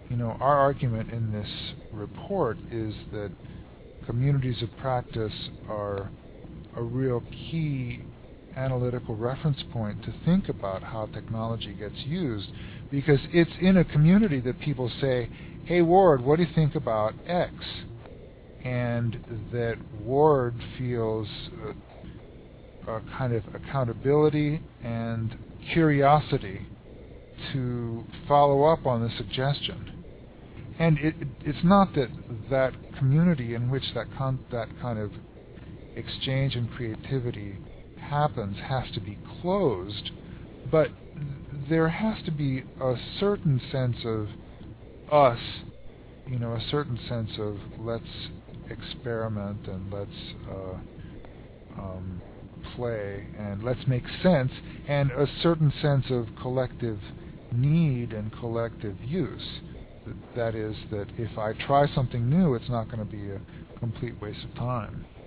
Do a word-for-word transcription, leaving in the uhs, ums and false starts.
you know, our argument in this report is that communities of practice are a real key analytical reference point to think about how technology gets used, because it's in a community that people say, hey Ward, what do you think about X? And that Ward feels a, a kind of accountability and curiosity to follow up on the suggestion. And it, it's not that that community in which that con- that kind of exchange and creativity happens has to be closed, but there has to be a certain sense of us, you know, a certain sense of let's experiment and let's uh, um, play and let's make sense, and a certain sense of collective need and collective use. That is, that if I try something new, it's not going to be a complete waste of time.